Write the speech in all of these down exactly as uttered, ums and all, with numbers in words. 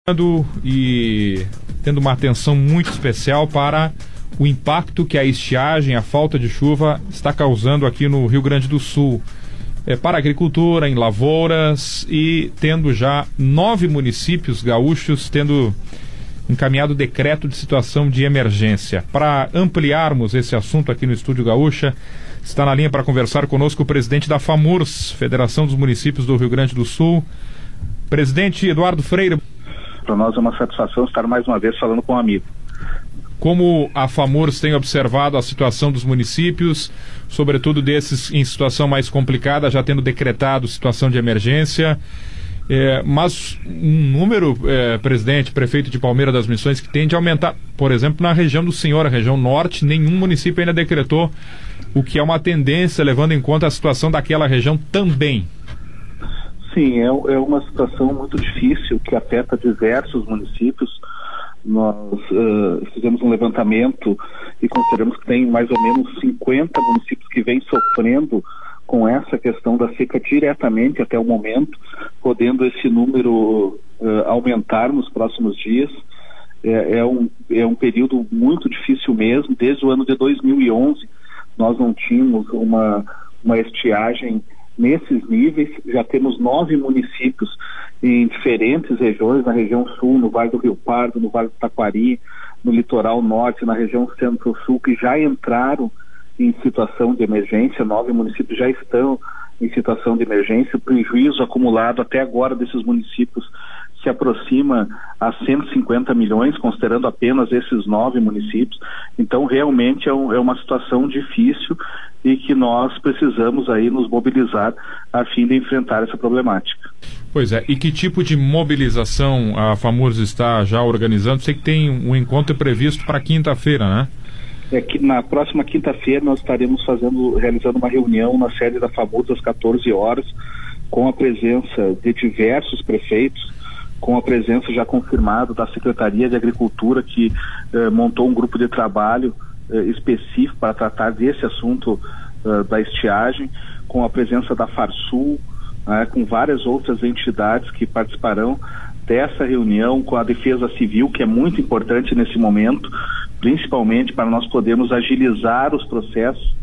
E tendo uma atenção muito especial para o impacto que a estiagem, a falta de chuva está causando aqui no Rio Grande do Sul, é, para a agricultura, em lavouras, e tendo já nove municípios gaúchos tendo encaminhado decreto de situação de emergência. Para ampliarmos esse assunto aqui no Estúdio Gaúcha, está na linha para conversar conosco o presidente da FAMURS, Federação dos Municípios do Rio Grande do Sul, presidente Eduardo Freire. Para nós é uma satisfação estar mais uma vez falando com um amigo. Como a FAMURS tem observado a situação dos municípios, sobretudo desses em situação mais complicada, já tendo decretado situação de emergência, é, mas um número, é, presidente, prefeito de Palmeira das Missões, que tende a aumentar, por exemplo, na região do Senhor, a região norte, nenhum município ainda decretou, o que é uma tendência, levando em conta a situação daquela região também. Sim, é, é uma situação muito difícil que afeta diversos municípios. Nós uh, fizemos um levantamento e consideramos que tem mais ou menos cinquenta municípios que vêm sofrendo com essa questão da seca diretamente até o momento, podendo esse número uh, aumentar nos próximos dias. É, é, um, é um período muito difícil mesmo. Desde o ano de dois mil e onze nós não tínhamos uma, uma estiagem nesses níveis. Já temos nove municípios em diferentes regiões, na região sul, no Vale do Rio Pardo, no Vale do Taquari, no litoral norte, na região centro-sul, que já entraram em situação de emergência. Nove municípios já estão em situação de emergência. O prejuízo acumulado até agora desses municípios se aproxima a cento e cinquenta milhões, considerando apenas esses nove municípios. Então, realmente é, um, é uma situação difícil e que nós precisamos aí nos mobilizar a fim de enfrentar essa problemática. Pois é, e que tipo de mobilização a FAMURS está já organizando? Sei que tem um encontro previsto para quinta-feira, né? É que na próxima quinta-feira nós estaremos fazendo, realizando uma reunião na sede da FAMURS às quatorze horas, com a presença de diversos prefeitos, com a presença já confirmada da Secretaria de Agricultura, que eh, montou um grupo de trabalho eh, específico para tratar desse assunto eh, da estiagem, com a presença da Farsul, né, com várias outras entidades que participarão dessa reunião, com a Defesa Civil, que é muito importante nesse momento, principalmente para nós podermos agilizar os processos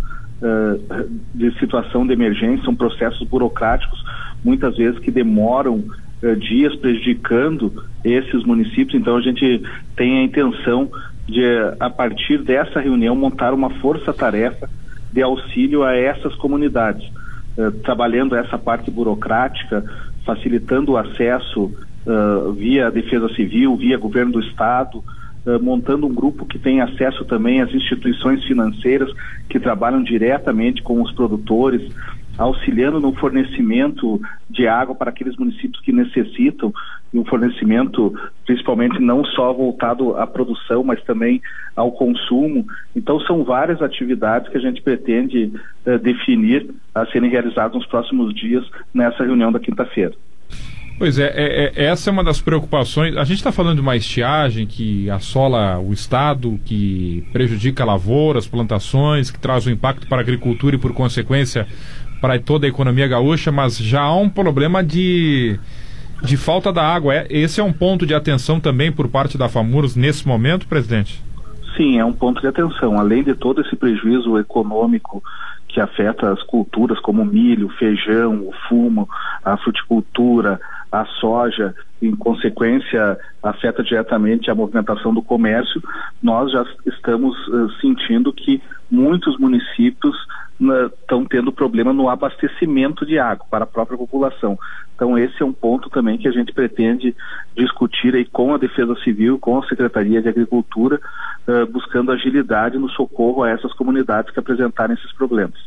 uh, de situação de emergência. São processos burocráticos, muitas vezes que demoram uh, dias, prejudicando esses municípios. Então a gente tem a intenção de, a partir dessa reunião, montar uma força-tarefa de auxílio a essas comunidades, uh, trabalhando essa parte burocrática, facilitando o acesso uh, via Defesa Civil, via Governo do Estado, Uh, montando um grupo que tem acesso também às instituições financeiras que trabalham diretamente com os produtores, auxiliando no fornecimento de água para aqueles municípios que necessitam, e um fornecimento principalmente não só voltado à produção, mas também ao consumo. Então são várias atividades que a gente pretende uh, definir a serem realizadas nos próximos dias nessa reunião da quinta-feira. Pois é, é, é, essa é uma das preocupações. A gente está falando de uma estiagem que assola o estado, que prejudica lavouras, plantações, que traz um impacto para a agricultura e, por consequência, para toda a economia gaúcha, mas já há um problema de, de falta da água. É, esse é um ponto de atenção também por parte da FAMURS nesse momento, presidente? Sim, é um ponto de atenção. Além de todo esse prejuízo econômico que afeta as culturas como o milho, o feijão, o fumo, a fruticultura, a soja, em consequência afeta diretamente a movimentação do comércio, nós já estamos uh, sentindo que muitos municípios estão uh, tendo problema no abastecimento de água para a própria população. Então esse é um ponto também que a gente pretende discutir aí com a Defesa Civil, com a Secretaria de Agricultura, uh, buscando agilidade no socorro a essas comunidades que apresentarem esses problemas.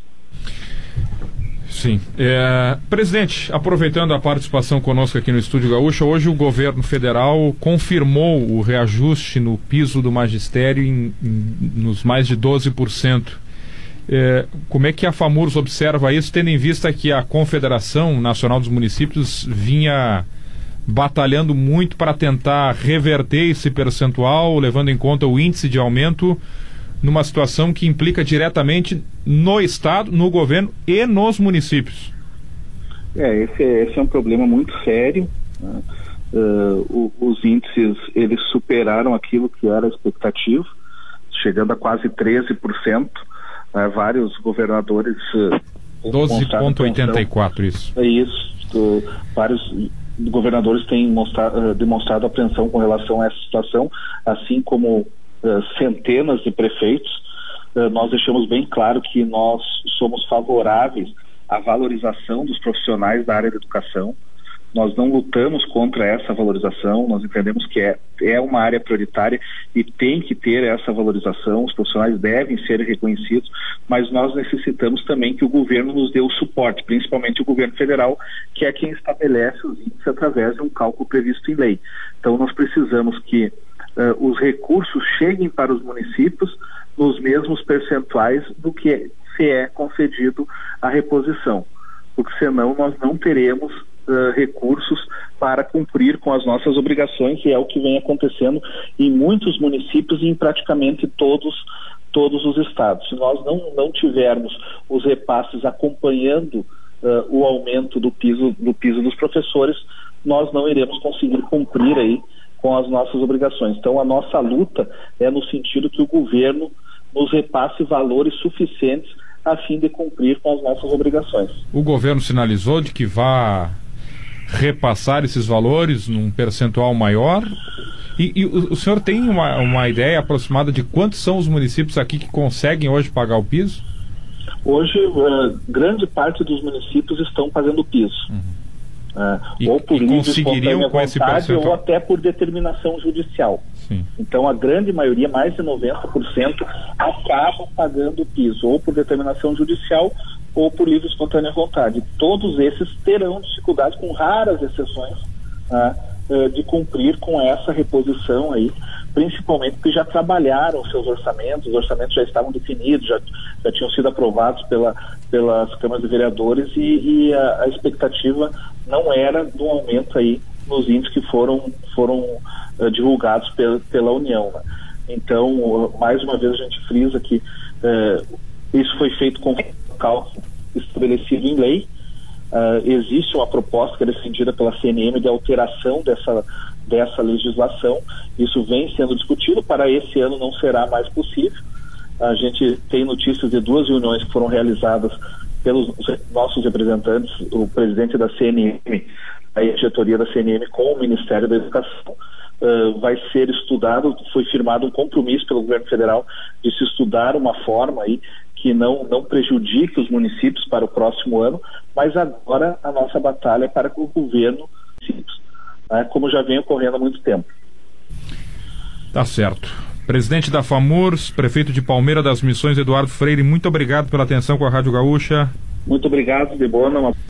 Sim. É, presidente, aproveitando a participação conosco aqui no Estúdio Gaúcho, hoje o governo federal confirmou o reajuste no piso do magistério em, em, nos mais de doze por cento. É, como é que a FAMURS observa isso, tendo em vista que a Confederação Nacional dos Municípios vinha batalhando muito para tentar reverter esse percentual, levando em conta o índice de aumento, numa situação que implica diretamente no Estado, no governo e nos municípios? É, esse, esse é um problema muito sério, né? uh, os índices eles superaram aquilo que era a expectativa, chegando a quase treze por cento. Uh, vários governadores... Uh, doze vírgula oitenta e quatro, isso. É isso. Uh, vários governadores têm mostrado, uh, demonstrado apreensão com relação a essa situação, assim como uh, centenas de prefeitos. Uh, nós deixamos bem claro que nós somos favoráveis à valorização dos profissionais da área da educação. Nós não lutamos contra essa valorização, nós entendemos que é, é uma área prioritária e tem que ter essa valorização, os profissionais devem ser reconhecidos, mas nós necessitamos também que o governo nos dê o suporte, principalmente o governo federal, que é quem estabelece os índices através de um cálculo previsto em lei. Então nós precisamos que uh, os recursos cheguem para os municípios nos mesmos percentuais do que se é concedido a reposição, porque senão nós não teremos Uh, recursos para cumprir com as nossas obrigações, e é o que vem acontecendo em muitos municípios e em praticamente todos, todos os estados. Se nós não, não tivermos os repasses acompanhando uh, o aumento do piso, do piso dos professores, nós não iremos conseguir cumprir aí com as nossas obrigações. Então a nossa luta é no sentido que o governo nos repasse valores suficientes a fim de cumprir com as nossas obrigações. O governo sinalizou de que vai repassar esses valores num percentual maior, e, e o, o senhor tem uma, uma ideia aproximada de quantos são os municípios aqui que conseguem hoje pagar o piso? Hoje, uh, grande parte dos municípios estão pagando o piso. Uhum. Uh, e, ou por e conseguiriam com esse percentual, ou até por determinação judicial. Sim. Então a grande maioria, mais de noventa por cento, acabam pagando o piso, ou por determinação judicial ou por livre e espontânea vontade. Todos esses terão dificuldade, com raras exceções, né, de cumprir com essa reposição aí, principalmente porque já trabalharam seus orçamentos, os orçamentos já estavam definidos, já, já tinham sido aprovados pela, pelas câmaras de vereadores, e, e a, a expectativa não era do aumento aí nos índices que foram, foram uh, divulgados pela, pela União, né? Então, uh, mais uma vez a gente frisa que uh, isso foi feito com cálculo estabelecido em lei. Uh, existe uma proposta que é defendida pela C N M de alteração dessa, dessa legislação. Isso vem sendo discutido, para esse ano não será mais possível. A gente tem notícias de duas reuniões que foram realizadas pelos nossos representantes, o presidente da C N M, a diretoria da C N M com o Ministério da Educação. Uh, vai ser estudado, foi firmado um compromisso pelo governo federal de se estudar uma forma aí que não, não prejudique os municípios para o próximo ano, mas agora a nossa batalha é para que o governo, né, como já vem ocorrendo há muito tempo. Tá certo. Presidente da FAMURS, prefeito de Palmeira das Missões, Eduardo Freire, muito obrigado pela atenção com a Rádio Gaúcha. Muito obrigado, de boa.